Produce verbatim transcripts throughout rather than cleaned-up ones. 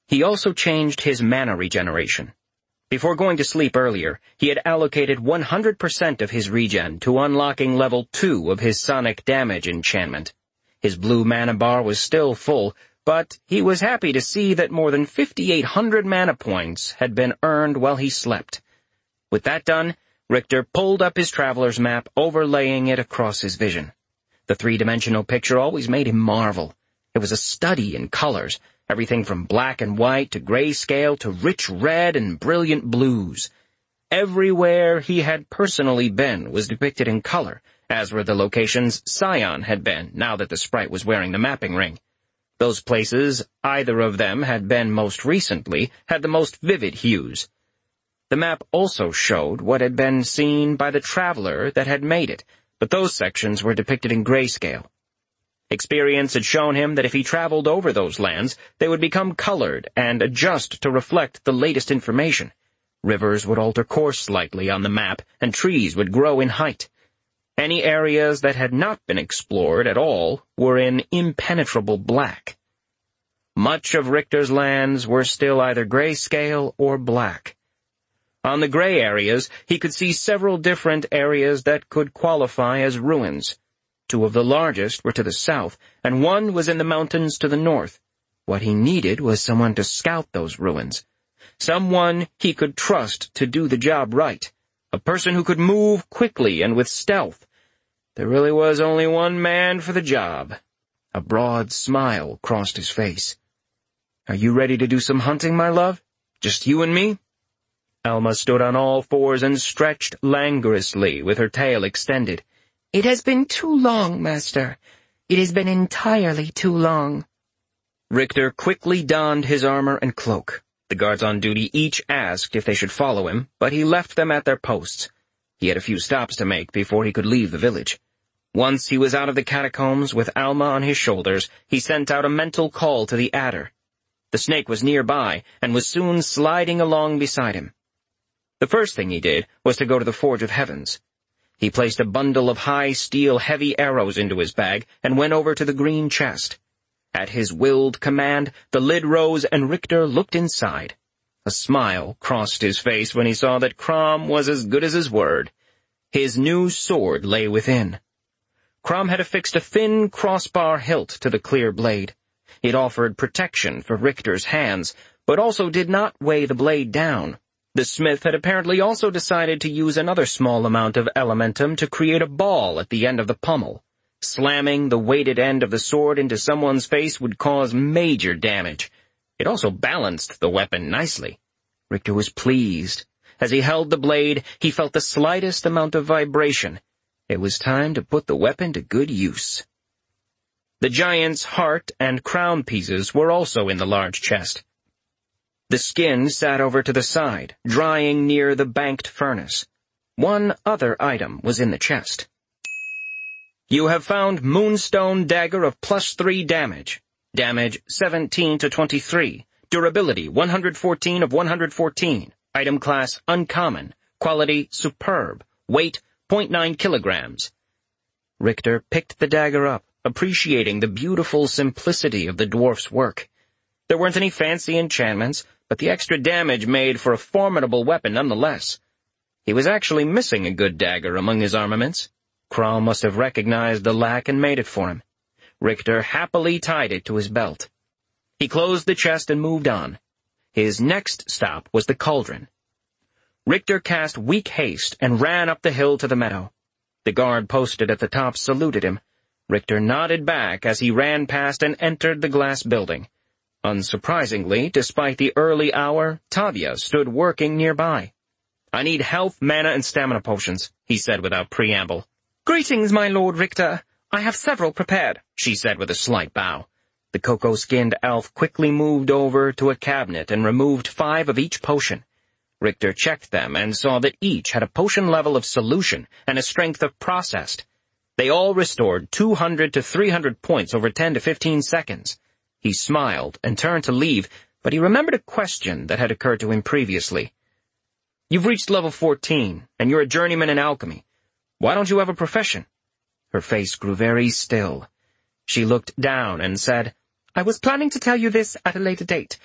He also changed his mana regeneration. Before going to sleep earlier, he had allocated one hundred percent of his regen to unlocking level two of his sonic damage enchantment. His blue mana bar was still full, but he was happy to see that more than fifty-eight hundred mana points had been earned while he slept. With that done, Richter pulled up his traveler's map, overlaying it across his vision. The three-dimensional picture always made him marvel. It was a study in colors, everything from black and white to grayscale to rich red and brilliant blues. Everywhere he had personally been was depicted in color, as were the locations Scion had been, now that the sprite was wearing the mapping ring. Those places, either of them had been most recently, had the most vivid hues. The map also showed what had been seen by the traveler that had made it, but those sections were depicted in grayscale. Experience had shown him that if he traveled over those lands, they would become colored and adjust to reflect the latest information. Rivers would alter course slightly on the map, and trees would grow in height. Any areas that had not been explored at all were in impenetrable black. Much of Richter's lands were still either grayscale or black. On the gray areas, he could see several different areas that could qualify as ruins. Two of the largest were to the south, and one was in the mountains to the north. What he needed was someone to scout those ruins. Someone he could trust to do the job right. A person who could move quickly and with stealth. There really was only one man for the job. A broad smile crossed his face. "Are you ready to do some hunting, my love? Just you and me?" Alma stood on all fours and stretched languorously with her tail extended. "It has been too long, master. It has been entirely too long." Richter quickly donned his armor and cloak. The guards on duty each asked if they should follow him, but he left them at their posts. He had a few stops to make before he could leave the village. Once he was out of the catacombs with Alma on his shoulders, he sent out a mental call to the adder. The snake was nearby and was soon sliding along beside him. The first thing he did was to go to the Forge of Heavens. He placed a bundle of high steel heavy arrows into his bag and went over to the green chest. At his willed command, the lid rose and Richter looked inside. A smile crossed his face when he saw that Crom was as good as his word. His new sword lay within. Crom had affixed a thin crossbar hilt to the clear blade. It offered protection for Richter's hands, but also did not weigh the blade down. The smith had apparently also decided to use another small amount of elementum to create a ball at the end of the pommel. Slamming the weighted end of the sword into someone's face would cause major damage. It also balanced the weapon nicely. Richter was pleased. As he held the blade, he felt the slightest amount of vibration. It was time to put the weapon to good use. The giant's heart and crown pieces were also in the large chest. The skin sat over to the side, drying near the banked furnace. One other item was in the chest. "You have found Moonstone Dagger of plus three damage. Damage seventeen to twenty-three. Durability one hundred fourteen of one hundred fourteen. Item class uncommon. Quality superb. Weight zero point nine kilograms. Richter picked the dagger up, appreciating the beautiful simplicity of the dwarf's work. There weren't any fancy enchantments, but the extra damage made for a formidable weapon nonetheless. He was actually missing a good dagger among his armaments. Crom must have recognized the lack and made it for him. Richter happily tied it to his belt. He closed the chest and moved on. His next stop was the cauldron. Richter cast weak haste and ran up the hill to the meadow. The guard posted at the top saluted him. Richter nodded back as he ran past and entered the glass building. Unsurprisingly, despite the early hour, Tavia stood working nearby. "I need health, mana, and stamina potions," he said without preamble. "Greetings, my Lord Richter. I have several prepared," she said with a slight bow. The cocoa-skinned elf quickly moved over to a cabinet and removed five of each potion. Richter checked them and saw that each had a potion level of solution and a strength of processed. They all restored two hundred to three hundred points over ten to fifteen seconds. He smiled and turned to leave, but he remembered a question that had occurred to him previously. "You've reached level fourteen, and you're a journeyman in alchemy. Why don't you have a profession?" Her face grew very still. She looked down and said, "I was planning to tell you this at a later date,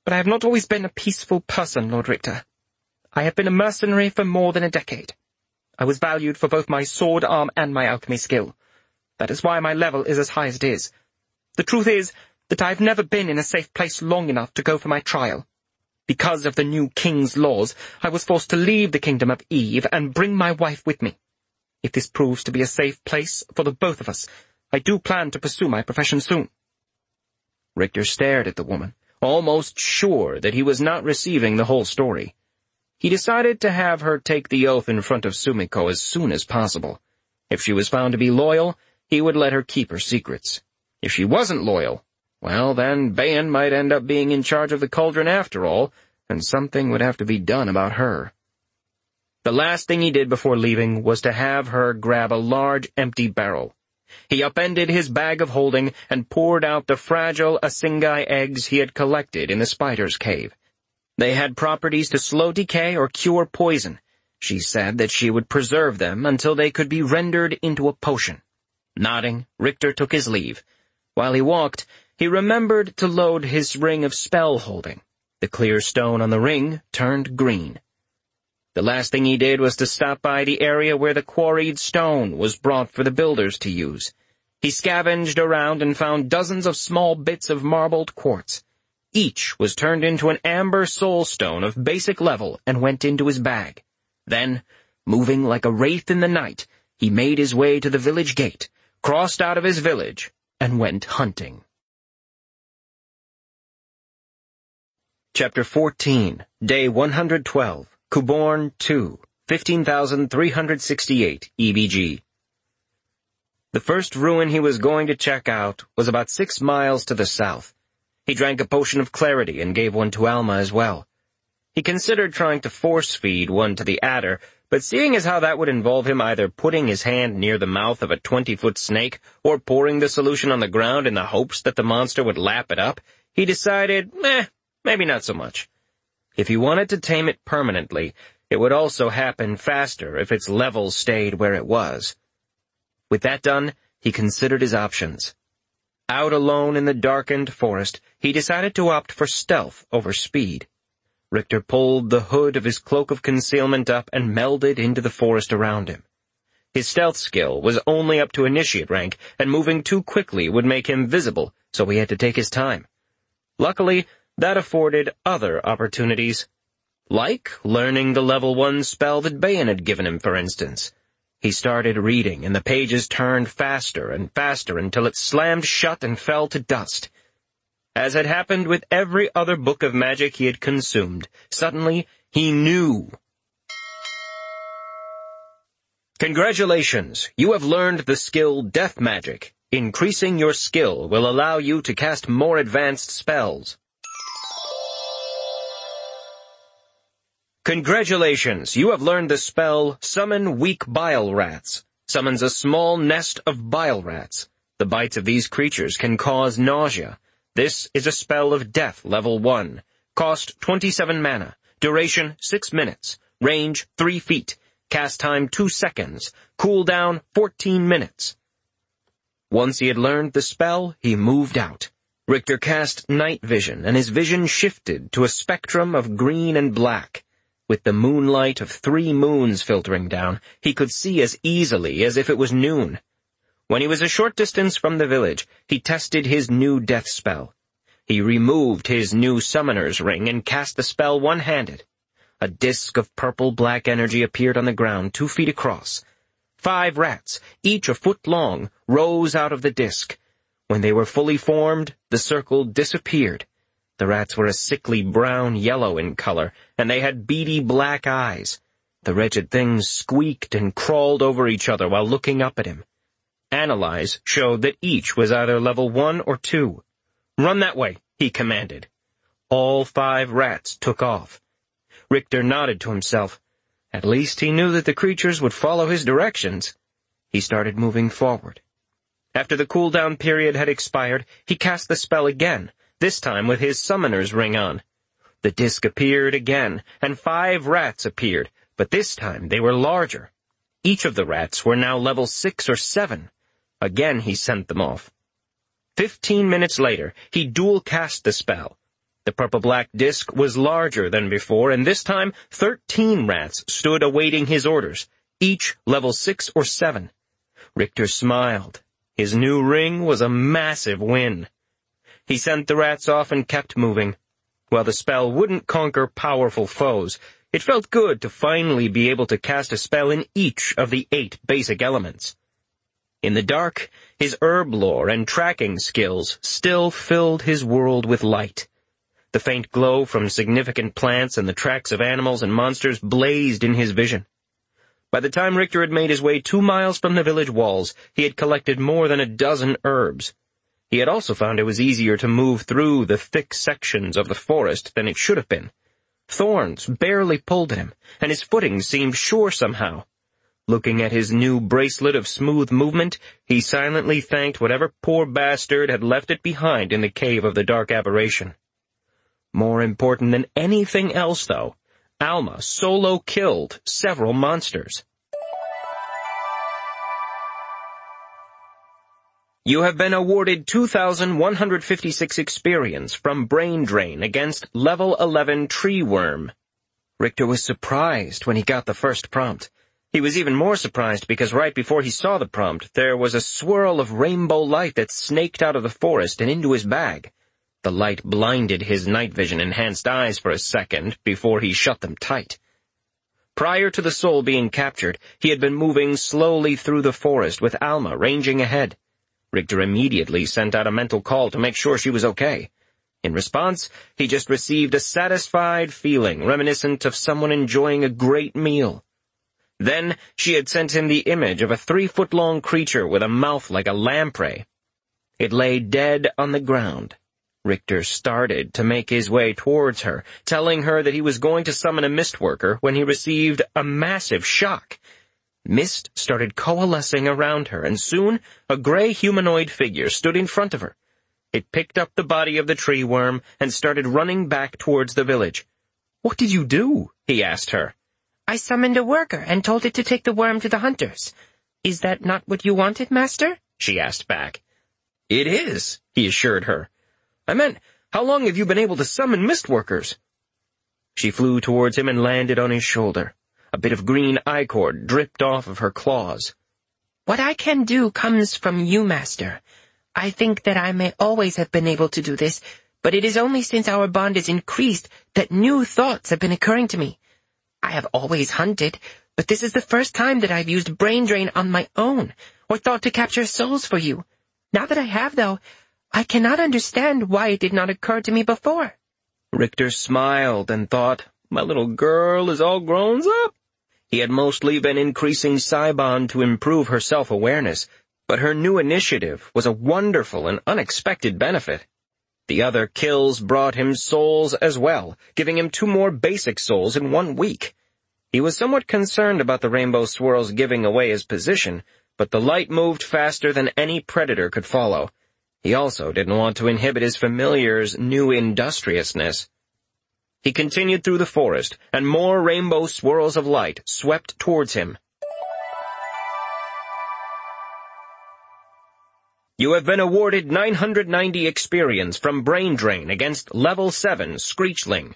But I have not always been a peaceful person, Lord Richter. I have been a mercenary for more than a decade. I was valued for both my sword arm and my alchemy skill. That is why my level is as high as it is. The truth is that I have never been in a safe place long enough to go for my trial. Because of the new king's laws, I was forced to leave the kingdom of Eve and bring my wife with me. If this proves to be a safe place for the both of us, I do plan to pursue my profession soon. Richter stared at the woman, almost sure that he was not receiving the whole story. He decided to have her take the oath in front of Sumiko as soon as possible. If she was found to be loyal, he would let her keep her secrets. If she wasn't loyal, well, then Bayan might end up being in charge of the cauldron after all, and something would have to be done about her. The last thing he did before leaving was to have her grab a large empty barrel. He upended his bag of holding and poured out the fragile Asingai eggs he had collected in the spider's cave. They had properties to slow decay or cure poison. She said that she would preserve them until they could be rendered into a potion. Nodding, Richter took his leave. While he walked, he remembered to load his ring of spell-holding. The clear stone on the ring turned green. The last thing he did was to stop by the area where the quarried stone was brought for the builders to use. He scavenged around and found dozens of small bits of marbled quartz. Each was turned into an amber soul stone of basic level and went into his bag. Then, moving like a wraith in the night, he made his way to the village gate, crossed out of his village, and went hunting. Chapter fourteen, Day one hundred twelve, Kuborn two, fifteen thousand three hundred sixty-eight E B G. The first ruin he was going to check out was about six miles to the south. He drank a potion of clarity and gave one to Alma as well. He considered trying to force-feed one to the adder, but seeing as how that would involve him either putting his hand near the mouth of a twenty-foot snake or pouring the solution on the ground in the hopes that the monster would lap it up, he decided, meh, maybe not so much. If he wanted to tame it permanently, it would also happen faster if its level stayed where it was. With that done, he considered his options. Out alone in the darkened forest, he decided to opt for stealth over speed. Richter pulled the hood of his cloak of concealment up and melded into the forest around him. His stealth skill was only up to initiate rank, and moving too quickly would make him visible, so he had to take his time. Luckily, that afforded other opportunities, like learning the level one spell that Bayan had given him, for instance. He started reading, and the pages turned faster and faster until it slammed shut and fell to dust. As had happened with every other book of magic he had consumed, suddenly he knew. Congratulations, you have learned the skill Death Magic. Increasing your skill will allow you to cast more advanced spells. Congratulations, you have learned the spell Summon Weak Bile Rats. Summons a small nest of bile rats. The bites of these creatures can cause nausea. This is a spell of death level one. Cost twenty-seven mana. Duration six minutes. Range three feet. Cast time two seconds. Cooldown fourteen minutes. Once he had learned the spell, he moved out. Richter cast night vision, and his vision shifted to a spectrum of green and black. With the moonlight of three moons filtering down, he could see as easily as if it was noon. When he was a short distance from the village, he tested his new death spell. He removed his new summoner's ring and cast the spell one-handed. A disk of purple-black energy appeared on the ground two feet across. Five rats, each a foot long, rose out of the disk. When they were fully formed, the circle disappeared. The rats were a sickly brown-yellow in color, and they had beady black eyes. The wretched things squeaked and crawled over each other while looking up at him. Analyze showed that each was either level one or two. "Run that way," he commanded. All five rats took off. Richter nodded to himself. At least he knew that the creatures would follow his directions. He started moving forward. After the cooldown period had expired, he cast the spell again, this time with his summoner's ring on. The disc appeared again, and five rats appeared, but this time they were larger. Each of the rats were now level six or seven. Again he sent them off. Fifteen minutes later, he dual-cast the spell. The purple-black disc was larger than before, and this time thirteen rats stood awaiting his orders, each level six or seven. Richter smiled. His new ring was a massive win. He sent the rats off and kept moving. While the spell wouldn't conquer powerful foes, it felt good to finally be able to cast a spell in each of the eight basic elements. In the dark, his herb lore and tracking skills still filled his world with light. The faint glow from significant plants and the tracks of animals and monsters blazed in his vision. By the time Richter had made his way two miles from the village walls, he had collected more than a dozen herbs. He had also found it was easier to move through the thick sections of the forest than it should have been. Thorns barely pulled at him, and his footing seemed sure somehow. Looking at his new bracelet of smooth movement, he silently thanked whatever poor bastard had left it behind in the cave of the dark aberration. More important than anything else, though, Alma solo killed several monsters. You have been awarded two thousand one hundred fifty-six experience from Brain Drain against level eleven Tree Worm. Richter was surprised when he got the first prompt. He was even more surprised because right before he saw the prompt, there was a swirl of rainbow light that snaked out of the forest and into his bag. The light blinded his night vision-enhanced eyes for a second before he shut them tight. Prior to the soul being captured, he had been moving slowly through the forest with Alma ranging ahead. Richter immediately sent out a mental call to make sure she was okay. In response, he just received a satisfied feeling reminiscent of someone enjoying a great meal. Then she had sent him the image of a three-foot-long creature with a mouth like a lamprey. It lay dead on the ground. Richter started to make his way towards her, telling her that he was going to summon a mist worker when he received a massive shock. Mist started coalescing around her, and soon a gray humanoid figure stood in front of her. It picked up the body of the tree worm and started running back towards the village. "What did you do?" he asked her. "I summoned a worker and told it to take the worm to the hunters. Is that not what you wanted, Master?" she asked back. "It is," he assured her. "I meant, how long have you been able to summon mist workers?" She flew towards him and landed on his shoulder. A bit of green ichor dripped off of her claws. "What I can do comes from you, Master. I think that I may always have been able to do this, but it is only since our bond is increased that new thoughts have been occurring to me. I have always hunted, but this is the first time that I've used Brain Drain on my own, or thought to capture souls for you. Now that I have, though, I cannot understand why it did not occur to me before." Richter smiled and thought, my little girl is all grown up. He had mostly been increasing Cybon to improve her self-awareness, but her new initiative was a wonderful and unexpected benefit. The other kills brought him souls as well, giving him two more basic souls in one week. He was somewhat concerned about the rainbow swirls giving away his position, but the light moved faster than any predator could follow. He also didn't want to inhibit his familiar's new industriousness. He continued through the forest, and more rainbow swirls of light swept towards him. You have been awarded nine hundred ninety experience from Brain Drain against level seven Screechling.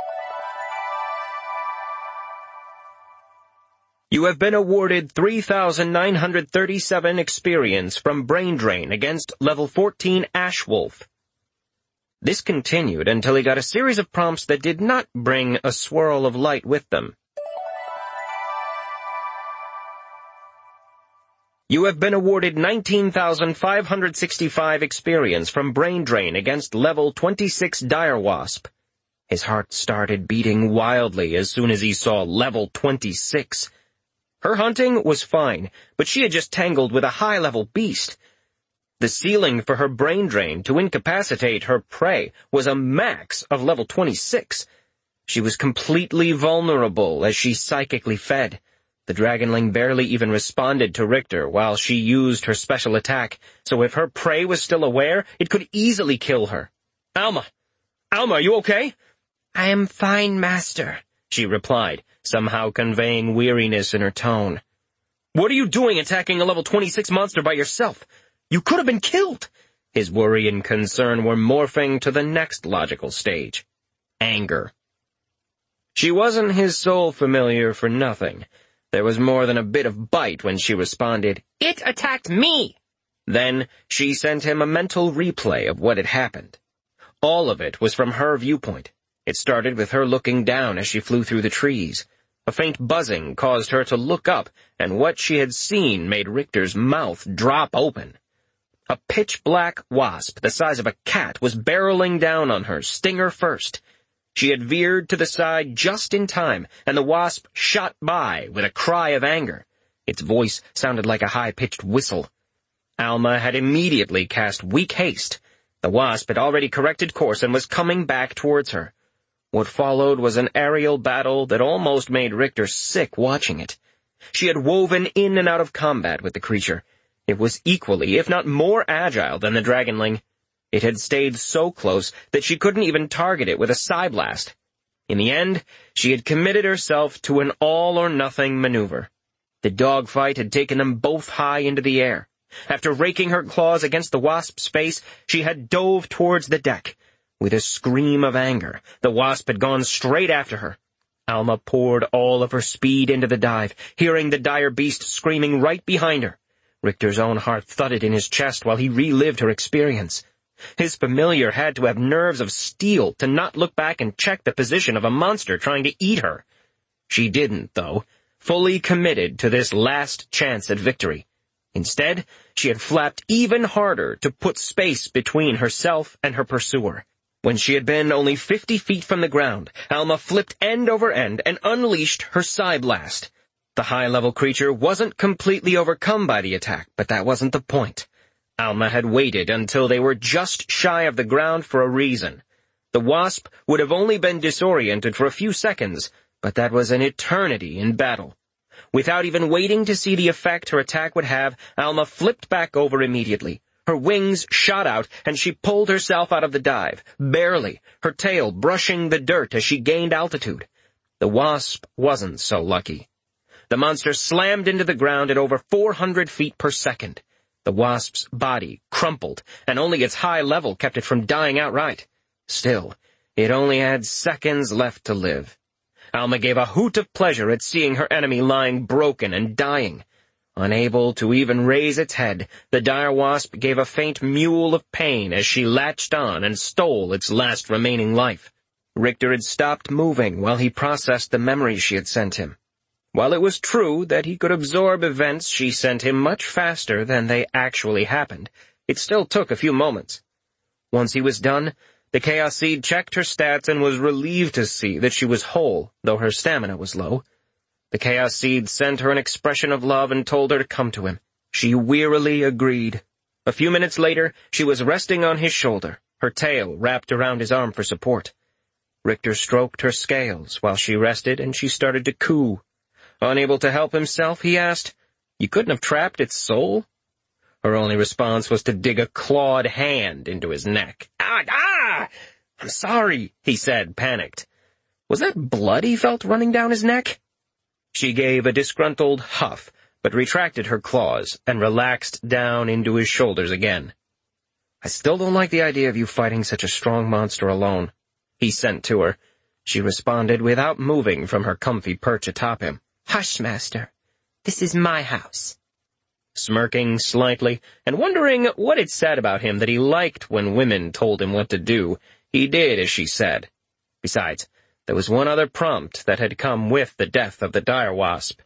You have been awarded three thousand nine hundred thirty-seven experience from Brain Drain against level fourteen Ashwolf. This continued until he got a series of prompts that did not bring a swirl of light with them. You have been awarded nineteen thousand five hundred sixty-five experience from Brain Drain against level twenty-six Direwasp. His heart started beating wildly as soon as he saw level twenty-six. Her hunting was fine, but she had just tangled with a high-level beast. The ceiling for her Brain Drain to incapacitate her prey was a max of level twenty-six. She was completely vulnerable as she psychically fed. The Dragonling barely even responded to Richter while she used her special attack, so if her prey was still aware, it could easily kill her. Alma! Alma, are you okay? "I am fine, Master," she replied, somehow conveying weariness in her tone. "What are you doing attacking a level twenty-six monster by yourself? You could have been killed." His worry and concern were morphing to the next logical stage. Anger. She wasn't his sole familiar for nothing. There was more than a bit of bite when she responded, "It attacked me!" Then she sent him a mental replay of what had happened. All of it was from her viewpoint. It started with her looking down as she flew through the trees. A faint buzzing caused her to look up, and what she had seen made Richter's mouth drop open. A pitch-black wasp the size of a cat was barreling down on her, stinger first. She had veered to the side just in time, and the wasp shot by with a cry of anger. Its voice sounded like a high-pitched whistle. Alma had immediately cast weak haste. The wasp had already corrected course and was coming back towards her. What followed was an aerial battle that almost made Richter sick watching it. She had woven in and out of combat with the creature. It was equally, if not more agile than the dragonling. It had stayed so close that she couldn't even target it with a psyblast. In the end, she had committed herself to an all-or-nothing maneuver. The dogfight had taken them both high into the air. After raking her claws against the wasp's face, she had dove towards the deck. With a scream of anger, the wasp had gone straight after her. Alma poured all of her speed into the dive, hearing the dire beast screaming right behind her. Richter's own heart thudded in his chest while he relived her experience. His familiar had to have nerves of steel to not look back and check the position of a monster trying to eat her. She didn't, though, fully committed to this last chance at victory. Instead, she had flapped even harder to put space between herself and her pursuer. When she had been only fifty feet from the ground, Alma flipped end over end and unleashed her psyblast. The high-level creature wasn't completely overcome by the attack, but that wasn't the point. Alma had waited until they were just shy of the ground for a reason. The wasp would have only been disoriented for a few seconds, but that was an eternity in battle. Without even waiting to see the effect her attack would have, Alma flipped back over immediately. Her wings shot out, and she pulled herself out of the dive, barely, her tail brushing the dirt as she gained altitude. The wasp wasn't so lucky. The monster slammed into the ground at over four hundred feet per second. The wasp's body crumpled, and only its high level kept it from dying outright. Still, it only had seconds left to live. Alma gave a hoot of pleasure at seeing her enemy lying broken and dying. Unable to even raise its head, the dire wasp gave a faint mewl of pain as she latched on and stole its last remaining life. Richter had stopped moving while he processed the memories she had sent him. While it was true that he could absorb events she sent him much faster than they actually happened, it still took a few moments. Once he was done, the Chaos Seed checked her stats and was relieved to see that she was whole, though her stamina was low. The Chaos Seed sent her an expression of love and told her to come to him. She wearily agreed. A few minutes later, she was resting on his shoulder, her tail wrapped around his arm for support. Richter stroked her scales while she rested, and she started to coo. Unable to help himself, he asked, "You couldn't have trapped its soul?" Her only response was to dig a clawed hand into his neck. "Ah, ah! I'm sorry," he said, panicked. Was that blood he felt running down his neck? She gave a disgruntled huff, but retracted her claws and relaxed down into his shoulders again. "I still don't like the idea of you fighting such a strong monster alone," he sent to her. She responded without moving from her comfy perch atop him. "Hush, master. This is my house." Smirking slightly, and wondering what it said about him that he liked when women told him what to do, he did as she said. Besides, there was one other prompt that had come with the death of the dire wasp.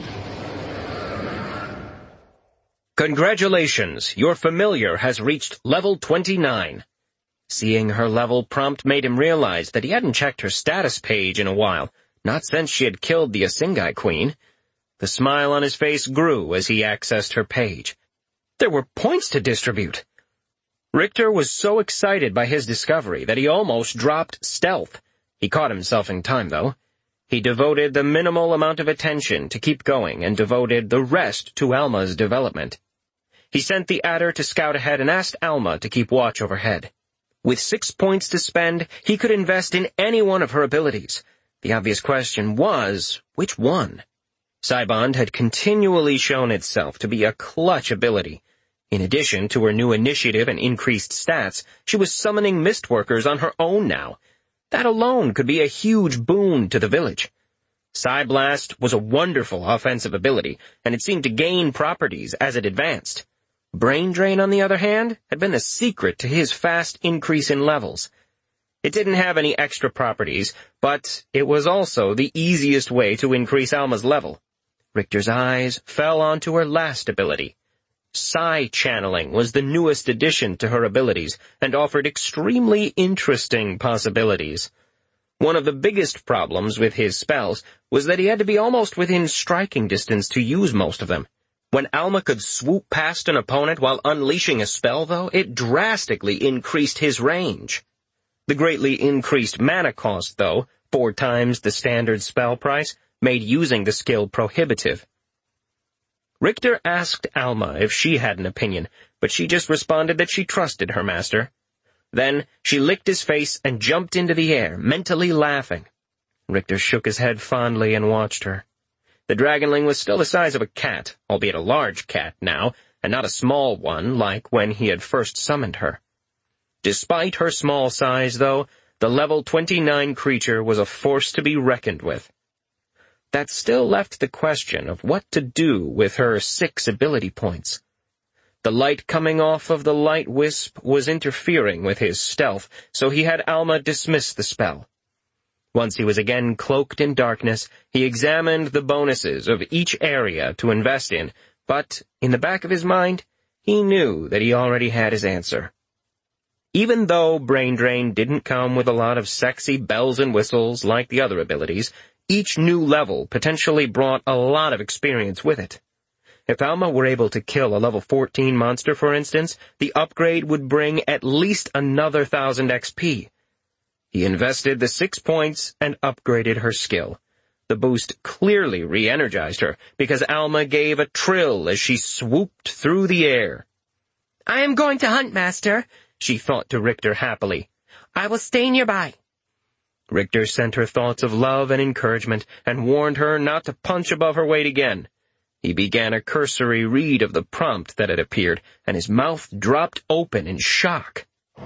"Congratulations, your familiar has reached level twenty-nine. Seeing her level prompt made him realize that he hadn't checked her status page in a while, not since she had killed the Asingai Queen. The smile on his face grew as he accessed her page. There were points to distribute. Richter was so excited by his discovery that he almost dropped stealth. He caught himself in time, though. He devoted the minimal amount of attention to keep going and devoted the rest to Alma's development. He sent the adder to scout ahead and asked Alma to keep watch overhead. With six points to spend, he could invest in any one of her abilities. The obvious question was, which one? Cybond had continually shown itself to be a clutch ability. In addition to her new initiative and increased stats, she was summoning Mistworkers on her own now. That alone could be a huge boon to the village. Psyblast was a wonderful offensive ability, and it seemed to gain properties as it advanced. Brain Drain, on the other hand, had been the secret to his fast increase in levels. It didn't have any extra properties, but it was also the easiest way to increase Alma's level. Richter's eyes fell onto her last ability. Psi Channeling was the newest addition to her abilities and offered extremely interesting possibilities. One of the biggest problems with his spells was that he had to be almost within striking distance to use most of them. When Alma could swoop past an opponent while unleashing a spell, though, it drastically increased his range. The greatly increased mana cost, though, four times the standard spell price, made using the skill prohibitive. Richter asked Alma if she had an opinion, but she just responded that she trusted her master. Then she licked his face and jumped into the air, mentally laughing. Richter shook his head fondly and watched her. The dragonling was still the size of a cat, albeit a large cat now, and not a small one like when he had first summoned her. Despite her small size, though, the level twenty-nine creature was a force to be reckoned with. That still left the question of what to do with her six ability points. The light coming off of the light wisp was interfering with his stealth, so he had Alma dismiss the spell. Once he was again cloaked in darkness, he examined the bonuses of each area to invest in, but, in the back of his mind, he knew that he already had his answer. Even though Brain Drain didn't come with a lot of sexy bells and whistles like the other abilities, each new level potentially brought a lot of experience with it. If Alma were able to kill a level fourteen monster, for instance, the upgrade would bring at least another thousand X P. He invested the six points and upgraded her skill. The boost clearly re-energized her, because Alma gave a trill as she swooped through the air. "I am going to hunt, master," she thought to Richter happily. "I will stay nearby." Richter sent her thoughts of love and encouragement, and warned her not to punch above her weight again. He began a cursory read of the prompt that had appeared, and his mouth dropped open in shock.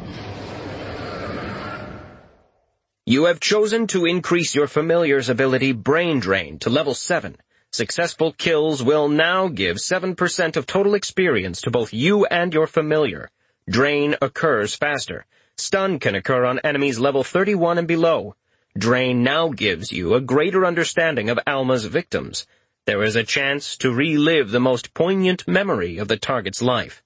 You have chosen to increase your familiar's ability Brain Drain to level seven. Successful kills will now give seven percent of total experience to both you and your familiar. Drain occurs faster. Stun can occur on enemies level thirty-one and below. Drain now gives you a greater understanding of Alma's victims. There is a chance to relive the most poignant memory of the target's life.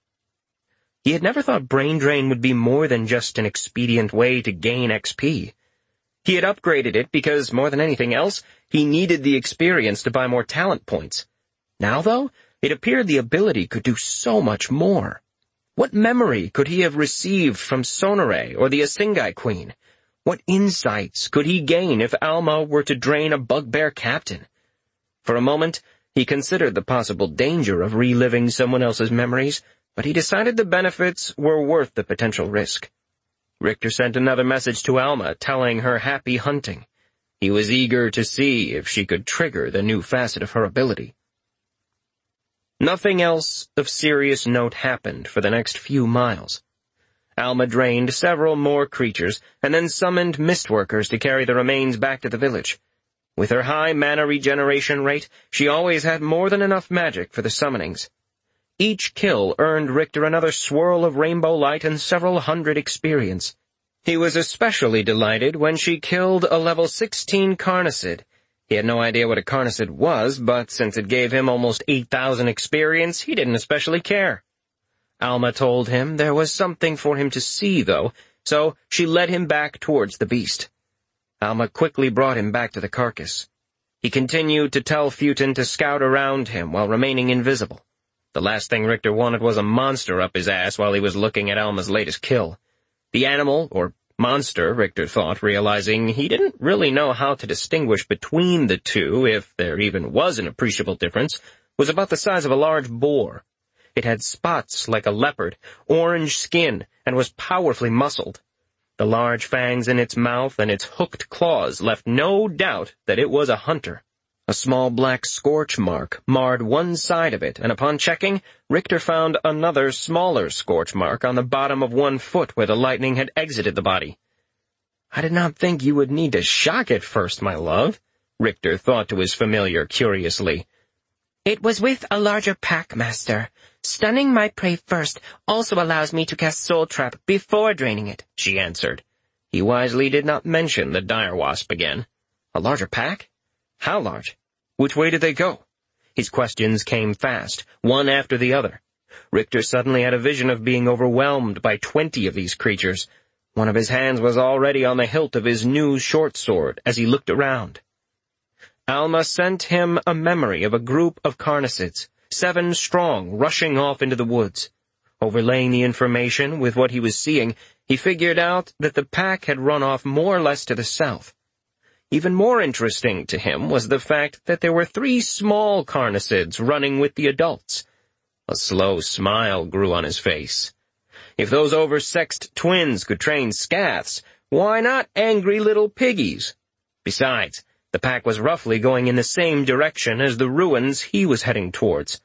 He had never thought Brain Drain would be more than just an expedient way to gain X P. He had upgraded it because, more than anything else, he needed the experience to buy more talent points. Now, though, it appeared the ability could do so much more. What memory could he have received from Sonore or the Asingai Queen? What insights could he gain if Alma were to drain a bugbear captain? For a moment, he considered the possible danger of reliving someone else's memories, but he decided the benefits were worth the potential risk. Richter sent another message to Alma, telling her happy hunting. He was eager to see if she could trigger the new facet of her ability. Nothing else of serious note happened for the next few miles. Alma drained several more creatures, and then summoned Mistworkers to carry the remains back to the village. With her high mana regeneration rate, she always had more than enough magic for the summonings. Each kill earned Richter another swirl of rainbow light and several hundred experience. He was especially delighted when she killed a level sixteen Carnicid. He had no idea what a Carnicid was, but since it gave him almost eight thousand experience, he didn't especially care. Alma told him there was something for him to see, though, so she led him back towards the beast. Alma quickly brought him back to the carcass. He continued to tell Futon to scout around him while remaining invisible. The last thing Richter wanted was a monster up his ass while he was looking at Alma's latest kill. The animal, or monster, Richter thought, realizing he didn't really know how to distinguish between the two, if there even was an appreciable difference, was about the size of a large boar. It had spots like a leopard, orange skin, and was powerfully muscled. The large fangs in its mouth and its hooked claws left no doubt that it was a hunter. A small black scorch mark marred one side of it, and upon checking, Richter found another smaller scorch mark on the bottom of one foot where the lightning had exited the body. "I did not think you would need to shock it first, my love," Richter thought to his familiar curiously. "It was with a larger pack, master. Stunning my prey first also allows me to cast Soul Trap before draining it," she answered. He wisely did not mention the dire wasp again. A larger pack? How large? Which way did they go? His questions came fast, one after the other. Richter suddenly had a vision of being overwhelmed by twenty of these creatures. One of his hands was already on the hilt of his new short sword as he looked around. Alma sent him a memory of a group of carnassids, seven strong, rushing off into the woods. Overlaying the information with what he was seeing, he figured out that the pack had run off more or less to the south. Even more interesting to him was the fact that there were three small carnassids running with the adults. A slow smile grew on his face. If those oversexed twins could train scaths, why not angry little piggies? Besides, the pack was roughly going in the same direction as the ruins he was heading towards.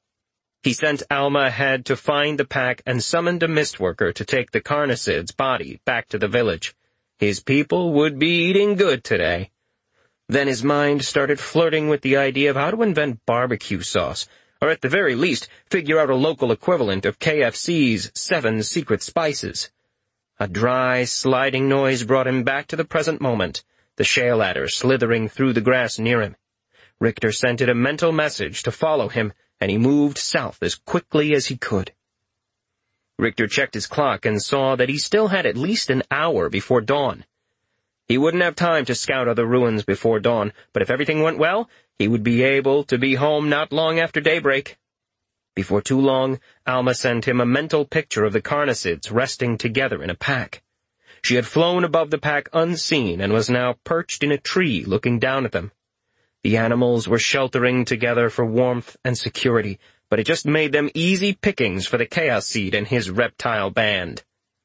He sent Alma ahead to find the pack and summoned a mistworker to take the carnassid's body back to the village. His people would be eating good today. Then his mind started flirting with the idea of how to invent barbecue sauce, or at the very least, figure out a local equivalent of K F C's seven secret spices. A dry, sliding noise brought him back to the present moment, the shale adder slithering through the grass near him. Richter sent it a mental message to follow him, and he moved south as quickly as he could. Richter checked his clock and saw that he still had at least an hour before dawn. He wouldn't have time to scout other ruins before dawn, but if everything went well, he would be able to be home not long after daybreak. Before too long, Alma sent him a mental picture of the carnassids resting together in a pack. She had flown above the pack unseen and was now perched in a tree looking down at them. The animals were sheltering together for warmth and security, but it just made them easy pickings for the Chaos Seed and his reptile band.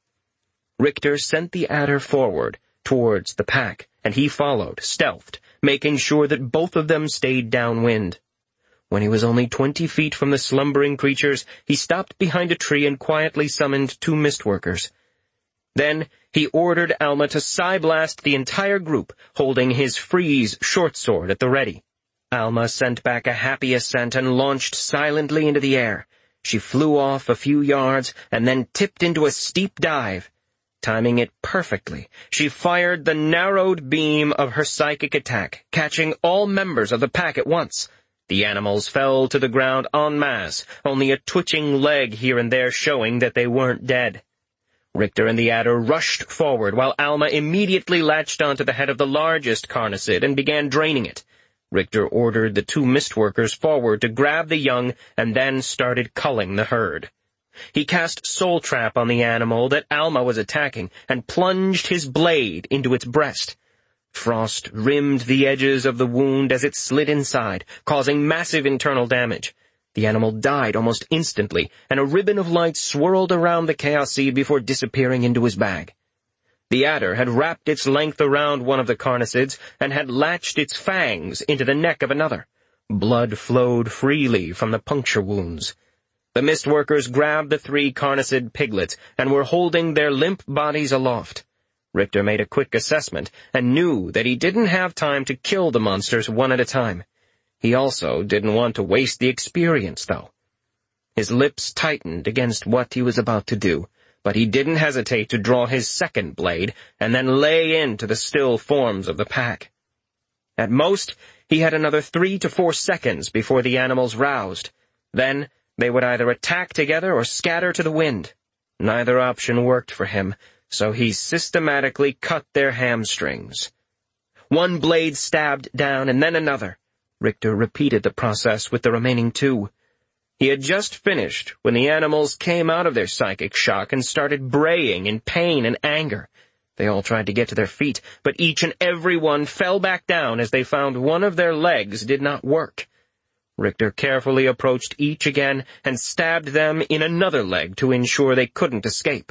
Richter sent the adder forward, towards the pack, and he followed, stealthed, making sure that both of them stayed downwind. When he was only twenty feet from the slumbering creatures, he stopped behind a tree and quietly summoned two mistworkers. Then he ordered Alma to psi-blast the entire group, holding his freeze short sword at the ready. Alma sent back a happy assent and launched silently into the air. She flew off a few yards and then tipped into a steep dive. Timing it perfectly, she fired the narrowed beam of her psychic attack, catching all members of the pack at once. The animals fell to the ground en masse, only a twitching leg here and there showing that they weren't dead. Richter and the adder rushed forward while Alma immediately latched onto the head of the largest carnassid and began draining it. Richter ordered the two mistworkers forward to grab the young and then started culling the herd. He cast Soul Trap on the animal that Alma was attacking and plunged his blade into its breast. Frost rimmed the edges of the wound as it slid inside, causing massive internal damage. The animal died almost instantly, and a ribbon of light swirled around the Chaos Seed before disappearing into his bag. The adder had wrapped its length around one of the carnassids and had latched its fangs into the neck of another. Blood flowed freely from the puncture wounds. The mistworkers grabbed the three carnassid piglets and were holding their limp bodies aloft. Richter made a quick assessment and knew that he didn't have time to kill the monsters one at a time. He also didn't want to waste the experience, though. His lips tightened against what he was about to do, but he didn't hesitate to draw his second blade and then lay into the still forms of the pack. At most, he had another three to four seconds before the animals roused. Then they would either attack together or scatter to the wind. Neither option worked for him, so he systematically cut their hamstrings. One blade stabbed down and then another. Richter repeated the process with the remaining two. He had just finished when the animals came out of their psychic shock and started braying in pain and anger. They all tried to get to their feet, but each and every one fell back down as they found one of their legs did not work. Richter carefully approached each again and stabbed them in another leg to ensure they couldn't escape.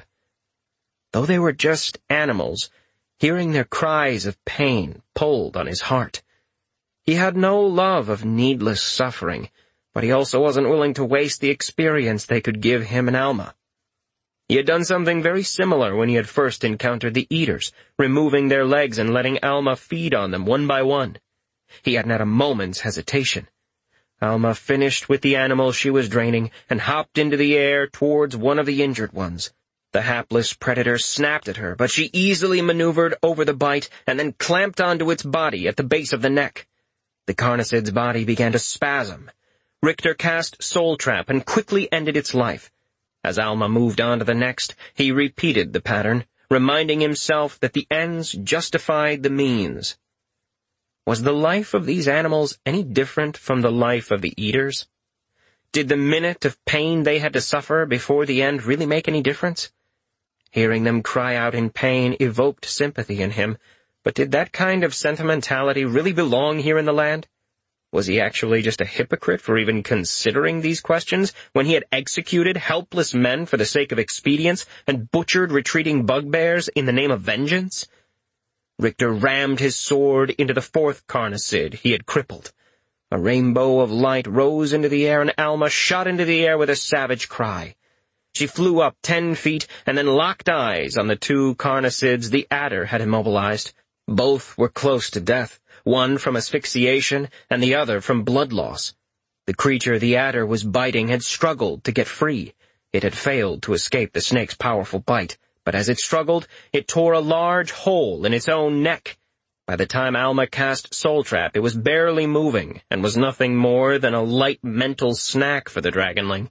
Though they were just animals, hearing their cries of pain pulled on his heart. He had no love of needless suffering, but he also wasn't willing to waste the experience they could give him and Alma. He had done something very similar when he had first encountered the eaters, removing their legs and letting Alma feed on them one by one. He hadn't had a moment's hesitation. Alma finished with the animal she was draining and hopped into the air towards one of the injured ones. The hapless predator snapped at her, but she easily maneuvered over the bite and then clamped onto its body at the base of the neck. The carnicid's body began to spasm. Richter cast Soul Trap and quickly ended its life. As Alma moved on to the next, he repeated the pattern, reminding himself that the ends justified the means. Was the life of these animals any different from the life of the eaters? Did the minute of pain they had to suffer before the end really make any difference? Hearing them cry out in pain evoked sympathy in him, but did that kind of sentimentality really belong here in the land? Was he actually just a hypocrite for even considering these questions when he had executed helpless men for the sake of expedience and butchered retreating bugbears in the name of vengeance? Richter rammed his sword into the fourth carnicid he had crippled. A rainbow of light rose into the air and Alma shot into the air with a savage cry. She flew up ten feet and then locked eyes on the two carnicids the adder had immobilized. Both were close to death, one from asphyxiation and the other from blood loss. The creature the adder was biting had struggled to get free. It had failed to escape the snake's powerful bite, but as it struggled, it tore a large hole in its own neck. By the time Alma cast Soul Trap, it was barely moving and was nothing more than a light mental snack for the dragonling.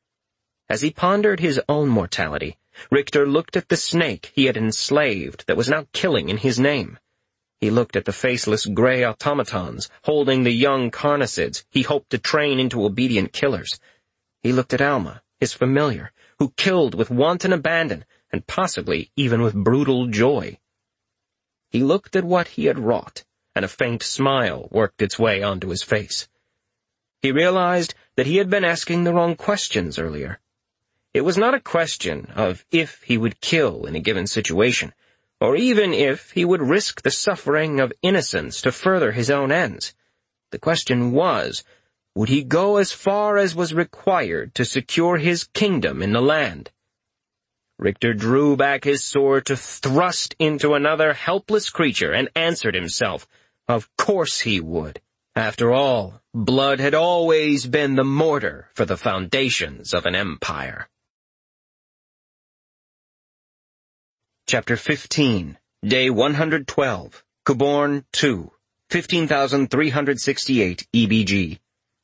As he pondered his own mortality, Richter looked at the snake he had enslaved that was now killing in his name. He looked at the faceless gray automatons holding the young carnicids he hoped to train into obedient killers. He looked at Alma, his familiar, who killed with wanton abandon and possibly even with brutal joy. He looked at what he had wrought, and a faint smile worked its way onto his face. He realized that he had been asking the wrong questions earlier. It was not a question of if he would kill in a given situation, or even if he would risk the suffering of innocents to further his own ends. The question was, would he go as far as was required to secure his kingdom in the land? Richter drew back his sword to thrust into another helpless creature and answered himself, of course he would. After all, blood had always been the mortar for the foundations of an empire. Chapter fifteen, Day one hundred twelve, Kuborn two, fifteen thousand three hundred sixty-eight E B G.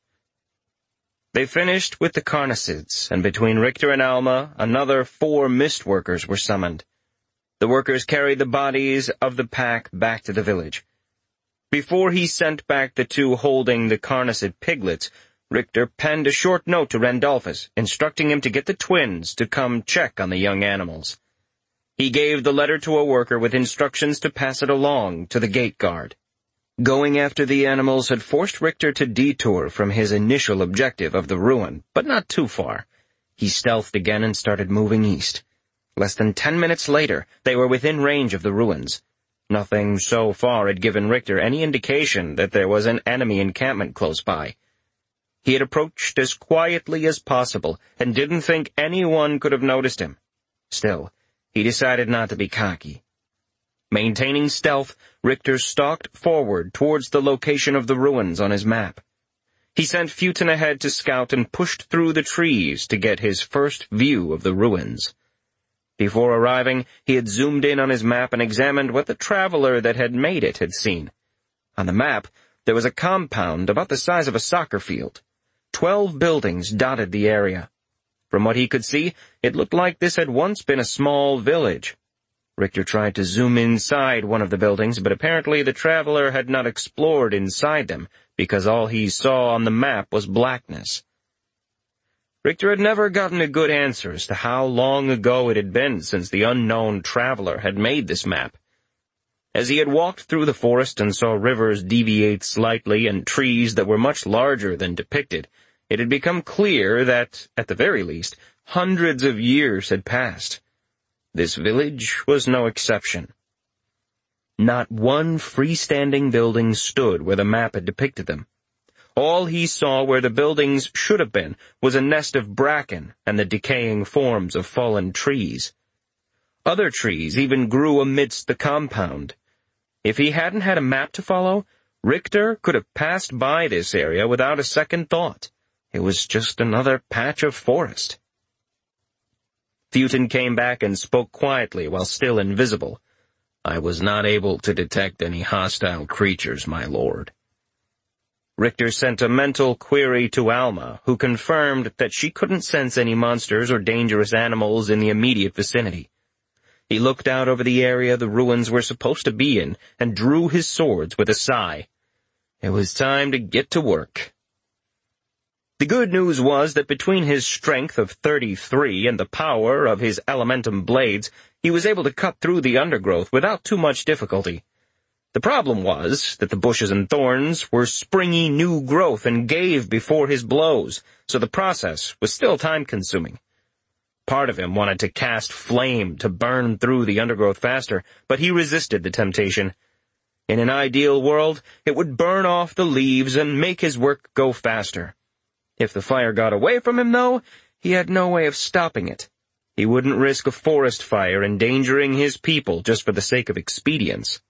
They finished with the carnicids, and between Richter and Alma, another four mist workers were summoned. The workers carried the bodies of the pack back to the village. Before he sent back the two holding the carnicid piglets, Richter penned a short note to Randolphus, instructing him to get the twins to come check on the young animals. He gave the letter to a worker with instructions to pass it along to the gate guard. Going after the animals had forced Richter to detour from his initial objective of the ruin, but not too far. He stealthed again and started moving east. Less than ten minutes later, they were within range of the ruins. Nothing so far had given Richter any indication that there was an enemy encampment close by. He had approached as quietly as possible and didn't think anyone could have noticed him. Still, he decided not to be cocky. Maintaining stealth, Richter stalked forward towards the location of the ruins on his map. He sent Futon ahead to scout and pushed through the trees to get his first view of the ruins. Before arriving, he had zoomed in on his map and examined what the traveler that had made it had seen. On the map, there was a compound about the size of a soccer field. Twelve buildings dotted the area. From what he could see, it looked like this had once been a small village. Richter tried to zoom inside one of the buildings, but apparently the traveler had not explored inside them, because all he saw on the map was blackness. Richter had never gotten a good answer as to how long ago it had been since the unknown traveler had made this map. As he had walked through the forest and saw rivers deviate slightly and trees that were much larger than depicted, it had become clear that, at the very least, hundreds of years had passed. This village was no exception. Not one freestanding building stood where the map had depicted them. All he saw where the buildings should have been was a nest of bracken and the decaying forms of fallen trees. Other trees even grew amidst the compound. If he hadn't had a map to follow, Richter could have passed by this area without a second thought. It was just another patch of forest. Futon came back and spoke quietly while still invisible. "I was not able to detect any hostile creatures, my lord." Richter sent a mental query to Alma, who confirmed that she couldn't sense any monsters or dangerous animals in the immediate vicinity. He looked out over the area the ruins were supposed to be in and drew his swords with a sigh. It was time to get to work. The good news was that between his strength of thirty-three and the power of his elementum blades, he was able to cut through the undergrowth without too much difficulty. The problem was that the bushes and thorns were springy new growth and gave before his blows, so the process was still time-consuming. Part of him wanted to cast flame to burn through the undergrowth faster, but he resisted the temptation. In an ideal world, it would burn off the leaves and make his work go faster. If the fire got away from him, though, he had no way of stopping it. He wouldn't risk a forest fire endangering his people just for the sake of expedience.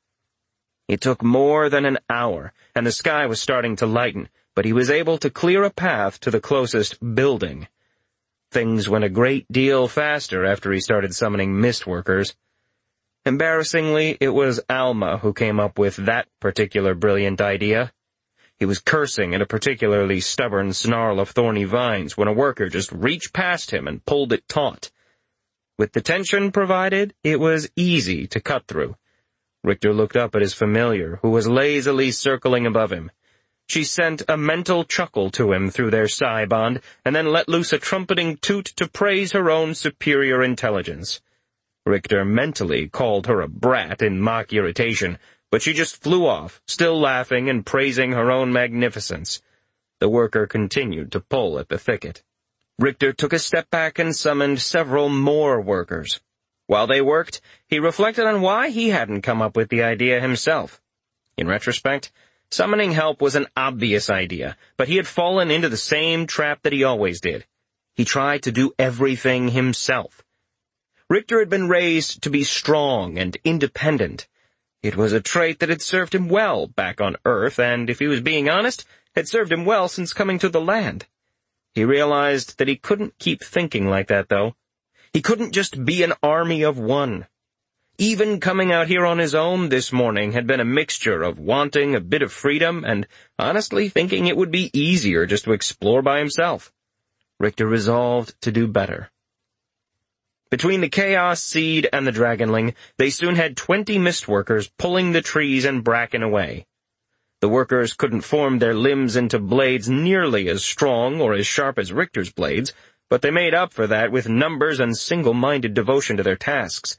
It took more than an hour, and the sky was starting to lighten, but he was able to clear a path to the closest building. Things went a great deal faster after he started summoning mist workers. Embarrassingly, it was Alma who came up with that particular brilliant idea. He was cursing at a particularly stubborn snarl of thorny vines when a worker just reached past him and pulled it taut. With the tension provided, it was easy to cut through. Richter looked up at his familiar, who was lazily circling above him. She sent a mental chuckle to him through their psi bond, and then let loose a trumpeting toot to praise her own superior intelligence. Richter mentally called her a brat in mock irritation, but she just flew off, still laughing and praising her own magnificence. The worker continued to pull at the thicket. Richter took a step back and summoned several more workers. While they worked, he reflected on why he hadn't come up with the idea himself. In retrospect, summoning help was an obvious idea, but he had fallen into the same trap that he always did. He tried to do everything himself. Richter had been raised to be strong and independent. It was a trait that had served him well back on Earth, and, if he was being honest, had served him well since coming to the land. He realized that he couldn't keep thinking like that, though. He couldn't just be an army of one. Even coming out here on his own this morning had been a mixture of wanting a bit of freedom and honestly thinking it would be easier just to explore by himself. Richter resolved to do better. Between the Chaos Seed and the Dragonling, they soon had twenty mistworkers pulling the trees and bracken away. The workers couldn't form their limbs into blades nearly as strong or as sharp as Richter's blades, but they made up for that with numbers and single-minded devotion to their tasks.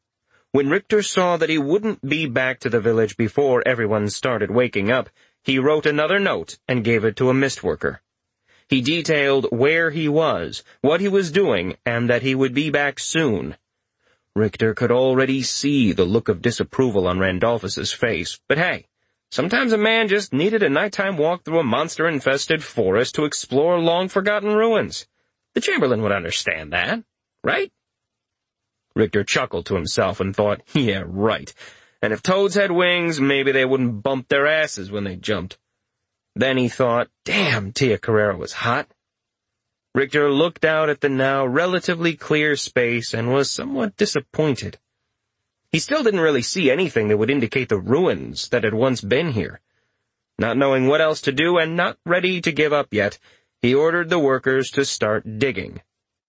When Richter saw that he wouldn't be back to the village before everyone started waking up, he wrote another note and gave it to a mistworker. He detailed where he was, what he was doing, and that he would be back soon. Richter could already see the look of disapproval on Randolphus's face, but hey, sometimes a man just needed a nighttime walk through a monster-infested forest to explore long-forgotten ruins. The Chamberlain would understand that, right? Richter chuckled to himself and thought, yeah, right. And if toads had wings, maybe they wouldn't bump their asses when they jumped. Then he thought, damn, Tia Carrera was hot. Richter looked out at the now relatively clear space and was somewhat disappointed. He still didn't really see anything that would indicate the ruins that had once been here. Not knowing what else to do and not ready to give up yet, he ordered the workers to start digging.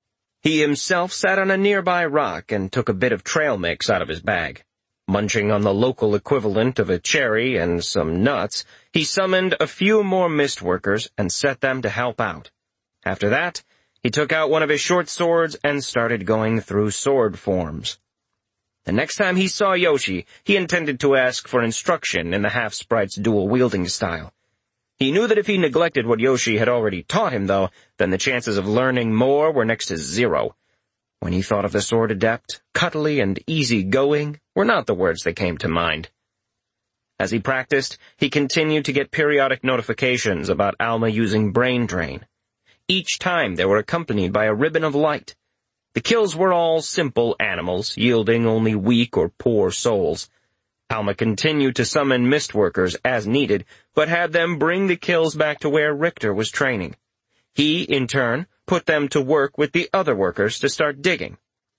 He himself sat on a nearby rock and took a bit of trail mix out of his bag. Munching on the local equivalent of a cherry and some nuts, he summoned a few more mist workers and set them to help out. After that, he took out one of his short swords and started going through sword forms. The next time he saw Yoshi, he intended to ask for instruction in the half-sprite's dual-wielding style. He knew that if he neglected what Yoshi had already taught him, though, then the chances of learning more were next to zero. When he thought of the sword adept, cuddly and easy-going were not the words that came to mind. As he practiced, he continued to get periodic notifications about Alma using brain drain. Each time they were accompanied by a ribbon of light. The kills were all simple animals, yielding only weak or poor souls. Alma continued to summon Mistworkers as needed, but had them bring the kills back to where Richter was training. He, in turn, put them to work with the other workers to start digging.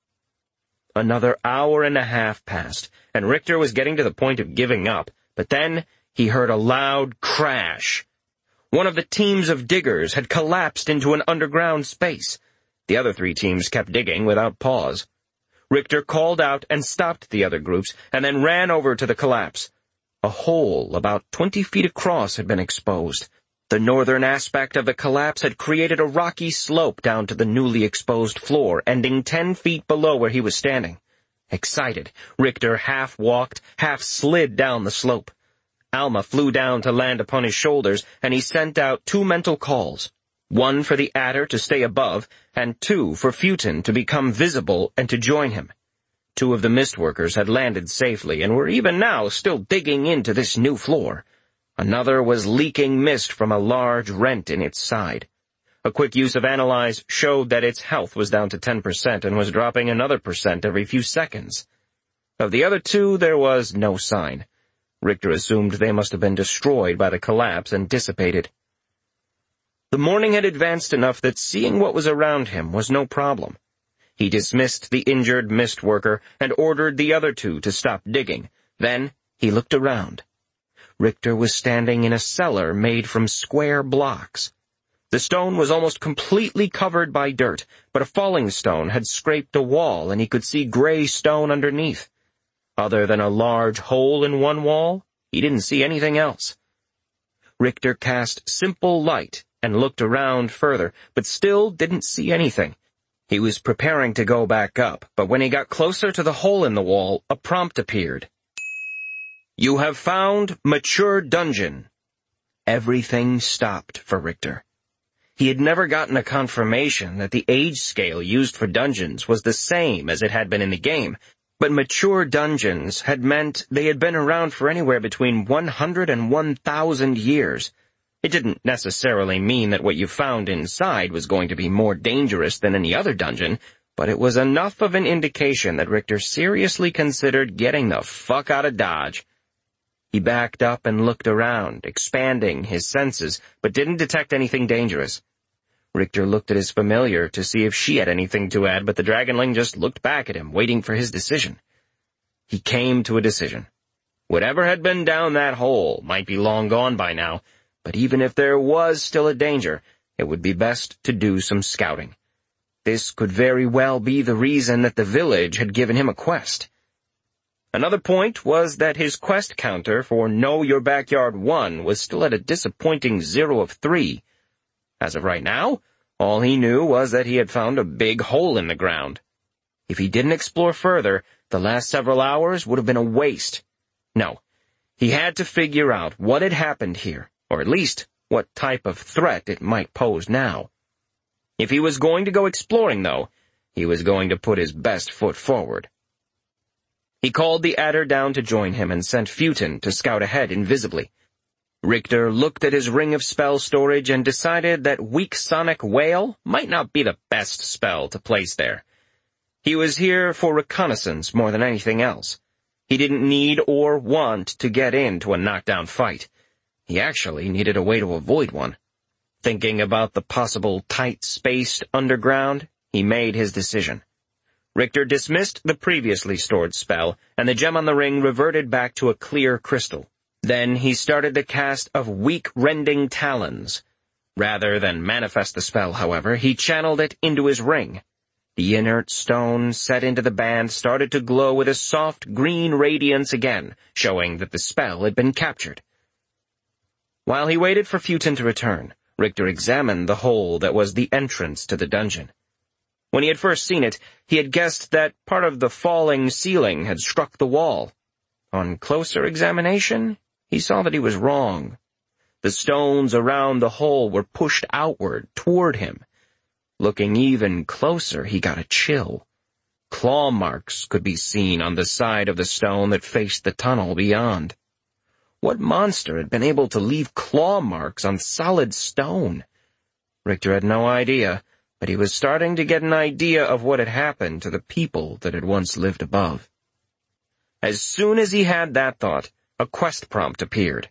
Another hour and a half passed, and Richter was getting to the point of giving up, but then he heard a loud crash. One of the teams of diggers had collapsed into an underground space. The other three teams kept digging without pause. Richter called out and stopped the other groups, and then ran over to the collapse. A hole about twenty feet across had been exposed. The northern aspect of the collapse had created a rocky slope down to the newly exposed floor, ending ten feet below where he was standing. Excited, Richter half-walked, half-slid down the slope. Alma flew down to land upon his shoulders, and he sent out two mental calls. One for the adder to stay above, and two for Futon to become visible and to join him. Two of the Mistworkers had landed safely, and were even now still digging into this new floor. Another was leaking mist from a large rent in its side. A quick use of Analyze showed that its health was down to ten percent and was dropping another percent every few seconds. Of the other two, there was no sign. Richter assumed they must have been destroyed by the collapse and dissipated. The morning had advanced enough that seeing what was around him was no problem. He dismissed the injured Mistworker and ordered the other two to stop digging. Then he looked around. Richter was standing in a cellar made from square blocks. The stone was almost completely covered by dirt, but a falling stone had scraped a wall and he could see gray stone underneath. Other than a large hole in one wall, he didn't see anything else. Richter cast simple light and looked around further, but still didn't see anything. He was preparing to go back up, but when he got closer to the hole in the wall, a prompt appeared. "You have found Mature Dungeon." Everything stopped for Richter. He had never gotten a confirmation that the age scale used for dungeons was the same as it had been in the game, but Mature Dungeons had meant they had been around for anywhere between one hundred and one thousand years. It didn't necessarily mean that what you found inside was going to be more dangerous than any other dungeon, but it was enough of an indication that Richter seriously considered getting the fuck out of Dodge. He backed up and looked around, expanding his senses, but didn't detect anything dangerous. Richter looked at his familiar to see if she had anything to add, but the Dragonling just looked back at him, waiting for his decision. He came to a decision. Whatever had been down that hole might be long gone by now, but even if there was still a danger, it would be best to do some scouting. This could very well be the reason that the village had given him a quest. Another point was that his quest counter for Know Your Backyard one was still at a disappointing zero of three. As of right now, all he knew was that he had found a big hole in the ground. If he didn't explore further, the last several hours would have been a waste. No, he had to figure out what had happened here, or at least what type of threat it might pose now. If he was going to go exploring, though, he was going to put his best foot forward. He called the adder down to join him and sent Futon to scout ahead invisibly. Richter looked at his ring of spell storage and decided that Weak Sonic Wail might not be the best spell to place there. He was here for reconnaissance more than anything else. He didn't need or want to get into a knockdown fight. He actually needed a way to avoid one. Thinking about the possible tight-spaced underground, he made his decision. Richter dismissed the previously stored spell, and the gem on the ring reverted back to a clear crystal. Then he started the cast of Weak Rending Talons. Rather than manifest the spell, however, he channeled it into his ring. The inert stone set into the band started to glow with a soft green radiance again, showing that the spell had been captured. While he waited for Futon to return, Richter examined the hole that was the entrance to the dungeon. When he had first seen it, he had guessed that part of the falling ceiling had struck the wall. On closer examination, he saw that he was wrong. The stones around the hole were pushed outward toward him. Looking even closer, he got a chill. Claw marks could be seen on the side of the stone that faced the tunnel beyond. What monster had been able to leave claw marks on solid stone? Richter had no idea, but he was starting to get an idea of what had happened to the people that had once lived above. As soon as he had that thought, a quest prompt appeared.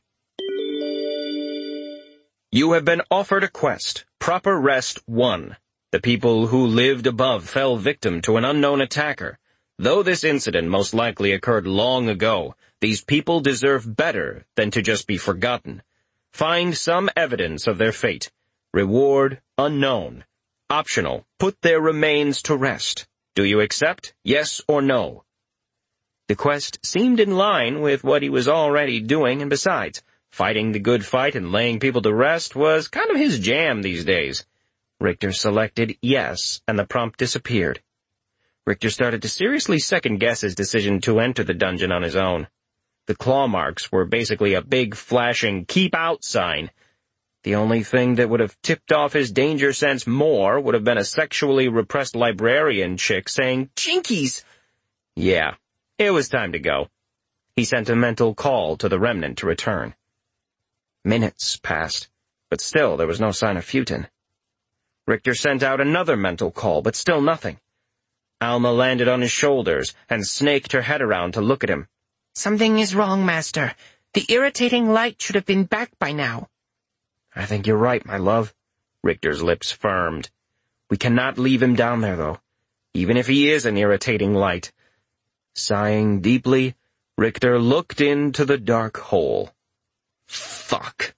You have been offered a quest, Proper Rest one. The people who lived above fell victim to an unknown attacker. Though this incident most likely occurred long ago, these people deserve better than to just be forgotten. Find some evidence of their fate. Reward unknown. Optional, put their remains to rest. Do you accept? Yes or no? The quest seemed in line with what he was already doing, and besides, fighting the good fight and laying people to rest was kind of his jam these days. Richter selected yes, and the prompt disappeared. Richter started to seriously second-guess his decision to enter the dungeon on his own. The claw marks were basically a big, flashing, keep out sign. The only thing that would have tipped off his danger sense more would have been a sexually repressed librarian chick saying, Jinkies! Yeah, it was time to go. He sent a mental call to the remnant to return. Minutes passed, but still there was no sign of Futin. Richter sent out another mental call, but still nothing. Alma landed on his shoulders and snaked her head around to look at him. Something is wrong, Master. The irritating light should have been back by now. I think you're right, my love. Richter's lips firmed. We cannot leave him down there, though, even if he is an irritating light. Sighing deeply, Richter looked into the dark hole. Fuck.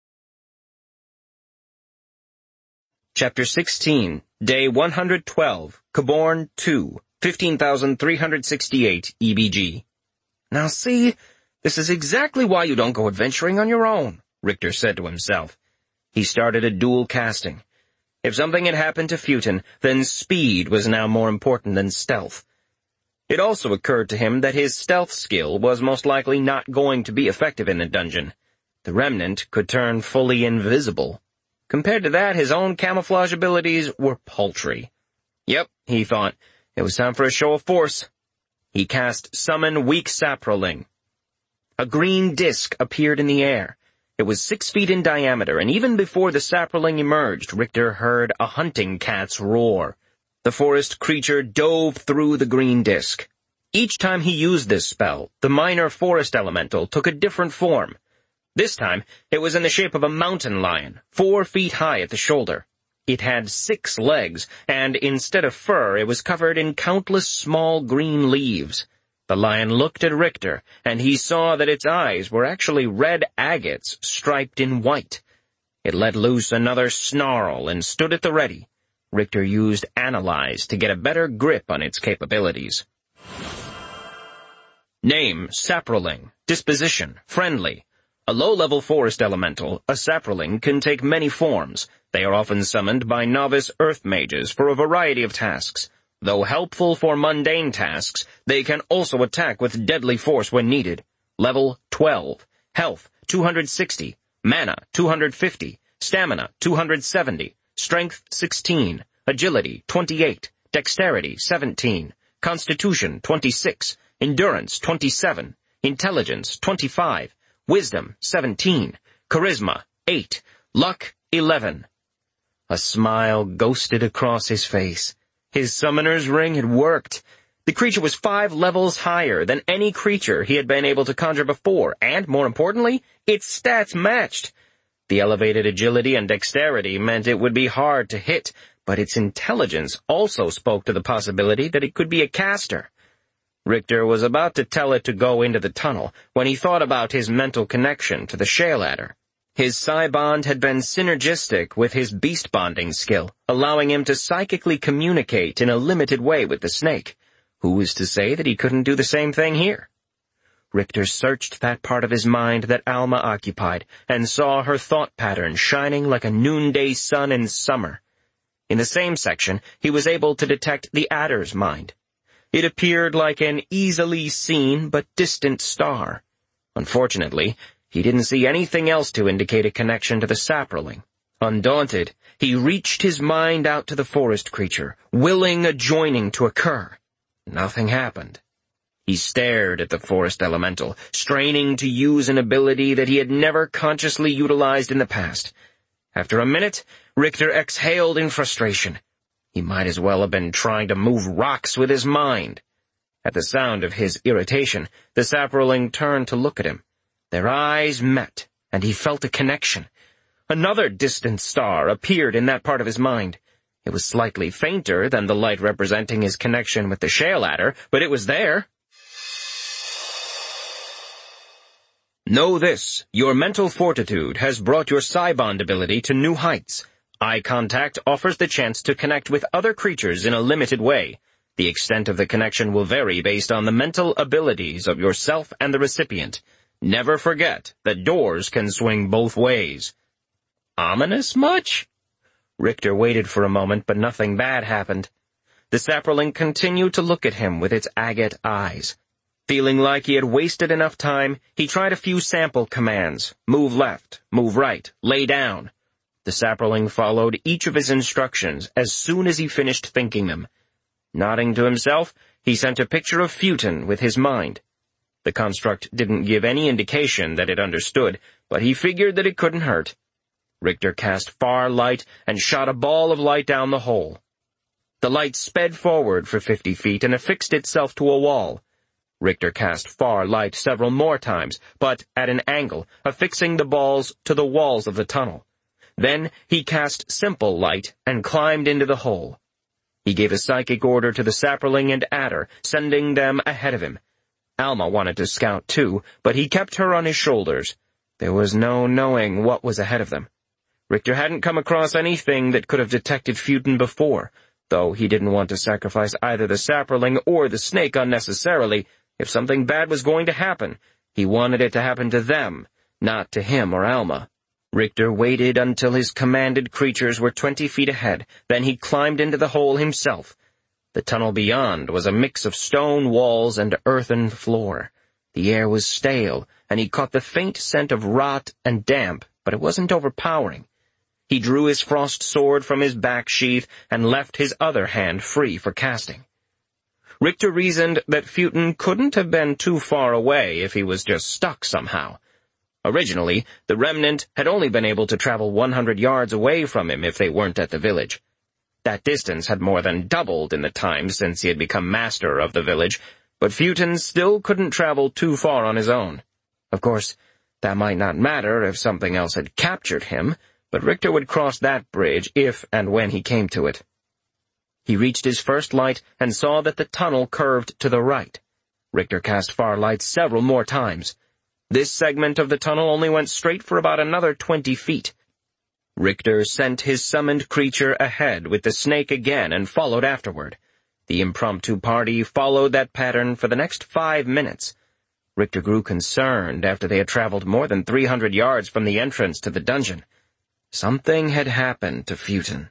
Chapter sixteen, Day one hundred twelve, Caborn two, fifteen thousand three hundred sixty-eight E B G. Now see, this is exactly why you don't go adventuring on your own, Richter said to himself. He started a dual casting. If something had happened to Futin, then speed was now more important than stealth. It also occurred to him that his stealth skill was most likely not going to be effective in the dungeon. The remnant could turn fully invisible. Compared to that, his own camouflage abilities were paltry. Yep, he thought, it was time for a show of force. He cast Summon Weak Saproling. A green disc appeared in the air. It was six feet in diameter, and even before the Saproling emerged, Richter heard a hunting cat's roar. The forest creature dove through the green disc. Each time he used this spell, the minor forest elemental took a different form. This time, it was in the shape of a mountain lion, four feet high at the shoulder. It had six legs, and instead of fur, it was covered in countless small green leaves. The lion looked at Richter, and he saw that its eyes were actually red agates striped in white. It let loose another snarl and stood at the ready. Richter used Analyze to get a better grip on its capabilities. Name, Saproling. Disposition, friendly. A low-level forest elemental, a Saproling can take many forms. They are often summoned by novice earth mages for a variety of tasks. Though helpful for mundane tasks, they can also attack with deadly force when needed. Level twelve. Health, two hundred sixty. Mana, two hundred fifty. Stamina, two hundred seventy. Strength, sixteen. Agility, twenty-eight. Dexterity, seventeen. Constitution, twenty-six. Endurance, twenty-seven. Intelligence, twenty-five. Wisdom, seventeen. Charisma, eight. Luck, eleven. A smile ghosted across his face. His summoner's ring had worked. The creature was five levels higher than any creature he had been able to conjure before, and, more importantly, its stats matched. The elevated agility and dexterity meant it would be hard to hit, but its intelligence also spoke to the possibility that it could be a caster. Richter was about to tell it to go into the tunnel when he thought about his mental connection to the shale adder. His psi bond had been synergistic with his beast bonding skill, allowing him to psychically communicate in a limited way with the snake. Who was to say that he couldn't do the same thing here? Richter searched that part of his mind that Alma occupied and saw her thought pattern shining like a noonday sun in summer. In the same section, he was able to detect the adder's mind. It appeared like an easily seen but distant star. Unfortunately, he didn't see anything else to indicate a connection to the Saproling. Undaunted, he reached his mind out to the forest creature, willing a joining to occur. nothing happened. He stared at the forest elemental, straining to use an ability that he had never consciously utilized in the past. After a minute, Richter exhaled in frustration. He might as well have been trying to move rocks with his mind. At the sound of his irritation, the Saproling turned to look at him. Their eyes met, and he felt a connection. Another distant star appeared in that part of his mind. It was slightly fainter than the light representing his connection with the shale adder, but it was there. Know this, your mental fortitude has brought your Psi-Bond ability to new heights. Eye contact offers the chance to connect with other creatures in a limited way. The extent of the connection will vary based on the mental abilities of yourself and the recipient. Never forget that doors can swing both ways. Ominous much? Richter waited for a moment, but nothing bad happened. The Saproling continued to look at him with its agate eyes. Feeling like he had wasted enough time, he tried a few sample commands. Move left, move right, lay down. The Saproling followed each of his instructions as soon as he finished thinking them. Nodding to himself, he sent a picture of Futon with his mind. The construct didn't give any indication that it understood, but he figured that it couldn't hurt. Richter cast Far Light and shot a ball of light down the hole. The light sped forward for fifty feet and affixed itself to a wall. Richter cast Far Light several more times, but at an angle, affixing the balls to the walls of the tunnel. Then he cast Simple Light and climbed into the hole. He gave a psychic order to the Saproling and Adder, sending them ahead of him. Alma wanted to scout too, but he kept her on his shoulders. There was no knowing what was ahead of them. Richter hadn't come across anything that could have detected Futon before, though he didn't want to sacrifice either the Saproling or the snake unnecessarily. If something bad was going to happen, he wanted it to happen to them, not to him or Alma. Richter waited until his commanded creatures were twenty feet ahead, then he climbed into the hole himself. The tunnel beyond was a mix of stone walls and earthen floor. The air was stale, and he caught the faint scent of rot and damp, but it wasn't overpowering. He drew his frost sword from his back sheath and left his other hand free for casting. Richter reasoned that Futon couldn't have been too far away if he was just stuck somehow. Originally, the remnant had only been able to travel one hundred yards away from him if they weren't at the village. That distance had more than doubled in the time since he had become master of the village, but Futon still couldn't travel too far on his own. Of course, that might not matter if something else had captured him, but Richter would cross that bridge if and when he came to it. He reached his first light and saw that the tunnel curved to the right. Richter cast Far Light several more times. This segment of the tunnel only went straight for about another twenty feet. Richter sent his summoned creature ahead with the snake again and followed afterward. The impromptu party followed that pattern for the next five minutes. Richter grew concerned after they had traveled more than three hundred yards from the entrance to the dungeon. Something had happened to Futon.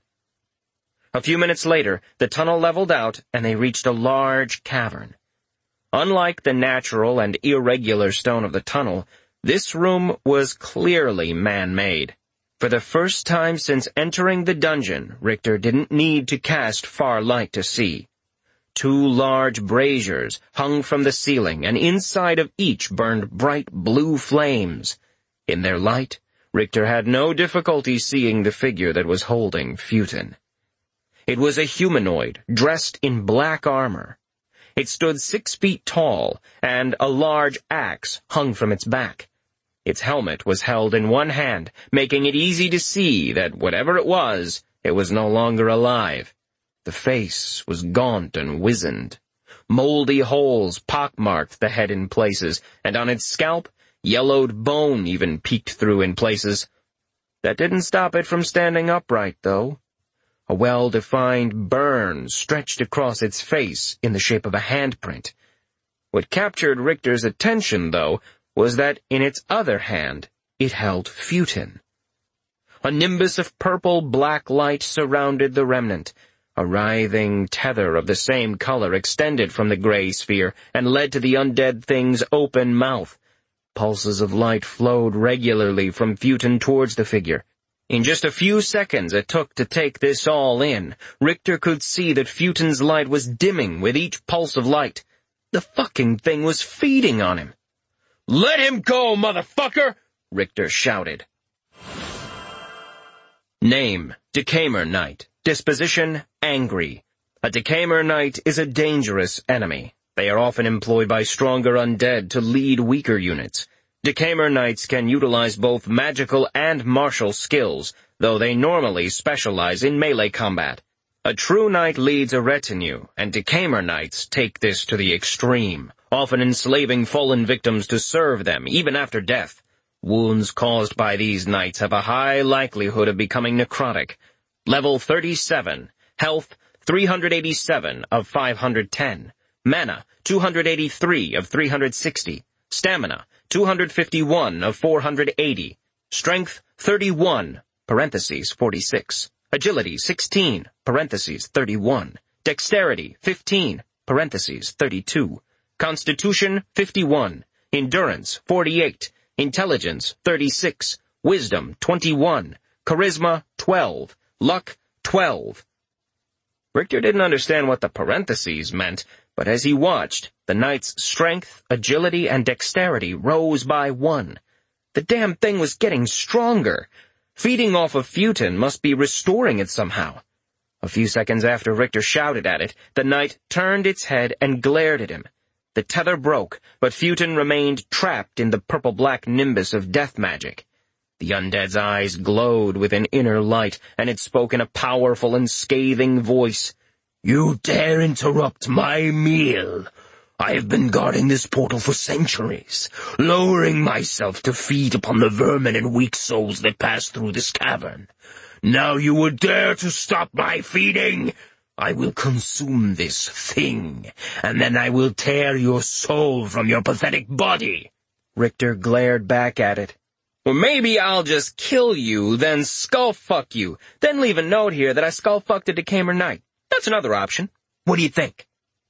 A few minutes later, the tunnel leveled out and they reached a large cavern. Unlike the natural and irregular stone of the tunnel, this room was clearly man-made. For the first time since entering the dungeon, Richter didn't need to cast Far Light to see. Two large braziers hung from the ceiling, and inside of each burned bright blue flames. In their light, Richter had no difficulty seeing the figure that was holding Futon. It was a humanoid, dressed in black armor. It stood six feet tall, and a large axe hung from its back. Its helmet was held in one hand, making it easy to see that whatever it was, it was no longer alive. The face was gaunt and wizened. Moldy holes pockmarked the head in places, and on its scalp, yellowed bone even peeked through in places. That didn't stop it from standing upright, though. A well-defined burn stretched across its face in the shape of a handprint. What captured Richter's attention, though, was that in its other hand it held Futon. A nimbus of purple-black light surrounded the remnant. A writhing tether of the same color extended from the gray sphere and led to the undead thing's open mouth. Pulses of light flowed regularly from Futon towards the figure. In just a few seconds it took to take this all in, Richter could see that Futon's light was dimming with each pulse of light. The fucking thing was feeding on him. "Let him go, motherfucker!" Richter shouted. Name, Decamer Knight. Disposition, angry. A Decamer Knight is a dangerous enemy. They are often employed by stronger undead to lead weaker units. Decamer Knights can utilize both magical and martial skills, though they normally specialize in melee combat. A true knight leads a retinue, and Decamer Knights take this to the extreme, often enslaving fallen victims to serve them, even after death. Wounds caused by these knights have a high likelihood of becoming necrotic. Level thirty-seven. Health, three hundred eighty-seven of five hundred ten. Mana, two hundred eighty-three of three hundred sixty. Stamina, two hundred fifty-one of four hundred eighty. Strength, thirty-one, parentheses, forty-six. Agility, sixteen, parentheses, thirty-one. Dexterity, fifteen, parentheses, thirty-two. Constitution, fifty-one. Endurance, forty-eight. Intelligence, thirty-six. Wisdom, twenty-one. Charisma, twelve. Luck, twelve. Richter didn't understand what the parentheses meant, but as he watched, the knight's strength, agility, and dexterity rose by one. The damn thing was getting stronger. Feeding off of Futon must be restoring it somehow. A few seconds after Richter shouted at it, the knight turned its head and glared at him. The tether broke, but Futon remained trapped in the purple-black nimbus of death magic. The undead's eyes glowed with an inner light, and it spoke in a powerful and scathing voice. "You dare interrupt my meal? I have been guarding this portal for centuries, lowering myself to feed upon the vermin and weak souls that pass through this cavern. Now you would dare to stop my feeding? I will consume this thing, and then I will tear your soul from your pathetic body." Richter glared back at it. "Well, maybe I'll just kill you, then skull-fuck you, then leave a note here that I skull-fucked a Decamer Knight. That's another option. What do you think?"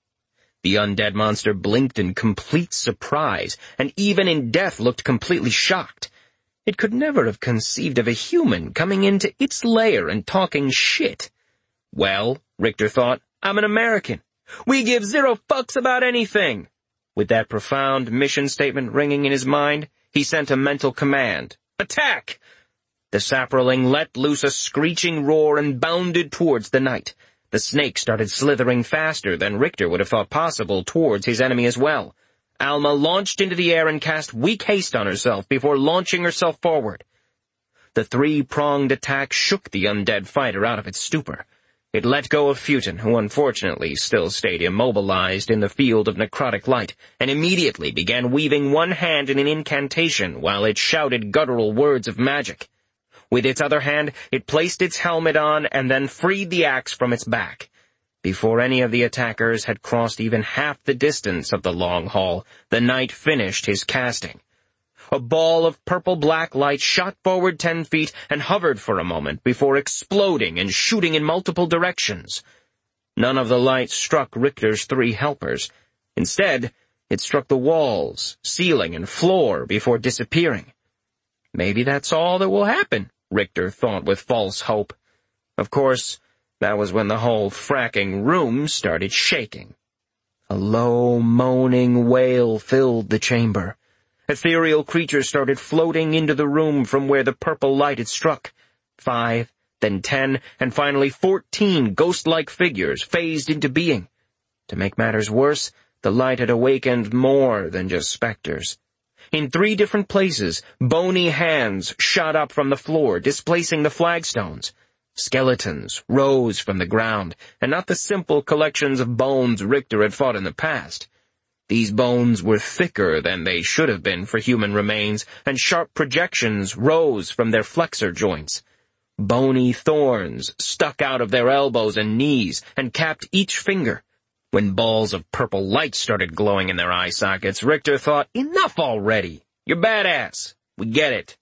The undead monster blinked in complete surprise, and even in death looked completely shocked. It could never have conceived of a human coming into its lair and talking shit. Well, Richter thought, I'm an American. We give zero fucks about anything. With that profound mission statement ringing in his mind, he sent a mental command. Attack! The saproling let loose a screeching roar and bounded towards the knight. The snake started slithering faster than Richter would have thought possible towards his enemy as well. Alma launched into the air and cast weak haste on herself before launching herself forward. The three-pronged attack shook the undead fighter out of its stupor. It let go of Futon, who unfortunately still stayed immobilized in the field of necrotic light, and immediately began weaving one hand in an incantation while it shouted guttural words of magic. With its other hand, it placed its helmet on and then freed the axe from its back. Before any of the attackers had crossed even half the distance of the long hall, the knight finished his casting. A ball of purple-black light shot forward ten feet and hovered for a moment before exploding and shooting in multiple directions. None of the light struck Richter's three helpers. Instead, it struck the walls, ceiling, and floor before disappearing. Maybe that's all that will happen, Richter thought with false hope. Of course, that was when the whole fracking room started shaking. A low, moaning wail filled the chamber. Ethereal creatures started floating into the room from where the purple light had struck. Five, then ten, and finally fourteen ghost-like figures phased into being. To make matters worse, the light had awakened more than just specters. In three different places, bony hands shot up from the floor, displacing the flagstones. Skeletons rose from the ground, and not the simple collections of bones Richter had fought in the past. These bones were thicker than they should have been for human remains, and sharp projections rose from their flexor joints. Bony thorns stuck out of their elbows and knees, and capped each finger. When balls of purple light started glowing in their eye sockets, Richter thought, enough already! You're badass! We get it!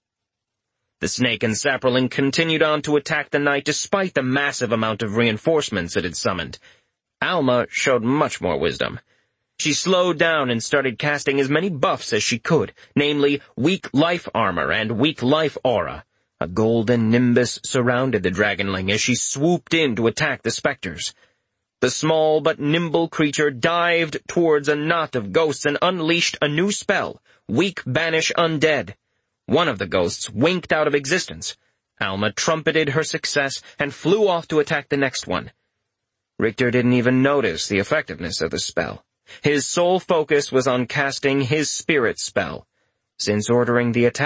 The snake and sapperling continued on to attack the knight despite the massive amount of reinforcements it had summoned. Alma showed much more wisdom. She slowed down and started casting as many buffs as she could, namely weak life armor and weak life aura. A golden nimbus surrounded the dragonling as she swooped in to attack the specters. The small but nimble creature dived towards a knot of ghosts and unleashed a new spell, Weak Banish Undead. One of the ghosts winked out of existence. Alma trumpeted her success and flew off to attack the next one. Richter didn't even notice the effectiveness of the spell. His sole focus was on casting his spirit spell. Since ordering the attack,